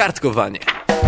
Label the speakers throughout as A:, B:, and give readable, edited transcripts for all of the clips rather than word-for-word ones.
A: Kartkowanie.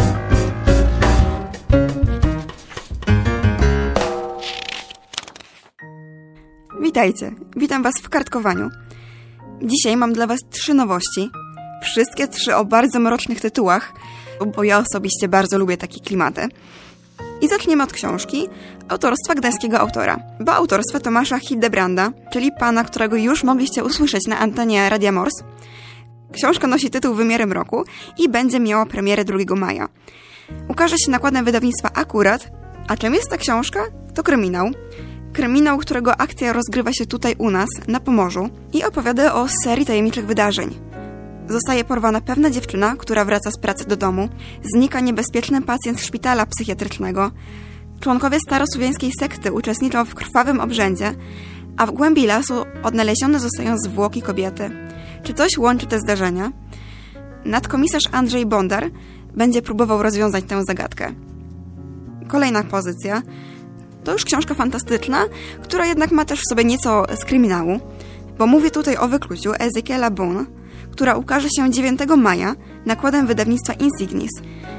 B: Witajcie, witam Was w kartkowaniu. Dzisiaj mam dla Was 3 nowości. Wszystkie 3 o bardzo mrocznych tytułach, bo ja osobiście bardzo lubię takie klimaty. I zaczniemy od książki autorstwa gdańskiego autora, bo autorstwa Tomasza Hildebranda, czyli pana, którego już mogliście usłyszeć na antenie Radia Mors. Książka nosi tytuł Wymiary mroku i będzie miała premierę 2 maja. Ukaże się nakładem wydawnictwa Akurat. A czym jest ta książka? To kryminał. Kryminał, którego akcja rozgrywa się tutaj u nas, na Pomorzu i opowiada o serii tajemniczych wydarzeń. Zostaje porwana pewna dziewczyna, która wraca z pracy do domu, znika niebezpieczny pacjent z szpitala psychiatrycznego, członkowie starosłowiańskiej sekty uczestniczą w krwawym obrzędzie, a w głębi lasu odnalezione zostają zwłoki kobiety. Czy coś łączy te zdarzenia? Nadkomisarz Andrzej Bondar będzie próbował rozwiązać tę zagadkę. Kolejna pozycja to już książka fantastyczna, która jednak ma też w sobie nieco z kryminału, bo mówię tutaj o Wykluciu Ezekiela Boone, która ukaże się 9 maja nakładem wydawnictwa Insignis.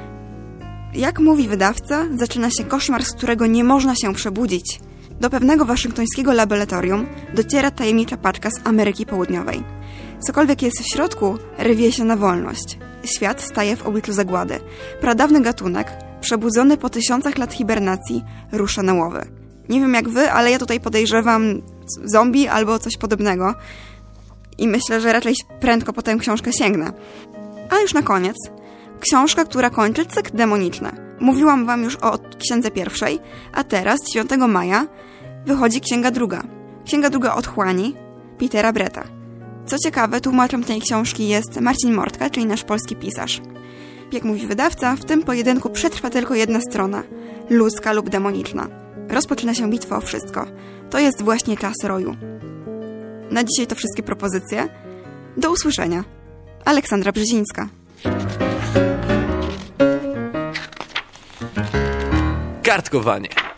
B: Jak mówi wydawca, zaczyna się koszmar, z którego nie można się przebudzić. Do pewnego waszyngtońskiego laboratorium dociera tajemnicza paczka z Ameryki Południowej. Cokolwiek jest w środku, rwie się na wolność. Świat staje w obliczu zagłady. Pradawny gatunek, przebudzony po 1000 lat hibernacji, rusza na łowy. Nie wiem jak wy, ale ja tutaj podejrzewam zombie albo coś podobnego. I myślę, że raczej prędko po tę książkę sięgnę. A już na koniec, książka, która kończy cykl demoniczny. Mówiłam wam już o księdze pierwszej, a teraz, 9 maja, wychodzi księga druga. Księga druga Otchłani Petera Bretta. Co ciekawe, tłumaczem tej książki jest Marcin Mortka, czyli nasz polski pisarz. Jak mówi wydawca, w tym pojedynku przetrwa tylko jedna strona, ludzka lub demoniczna. Rozpoczyna się bitwa o wszystko. To jest właśnie czas roju. Na dzisiaj to wszystkie propozycje. Do usłyszenia. Aleksandra Brzezińska.
A: Kartkowanie.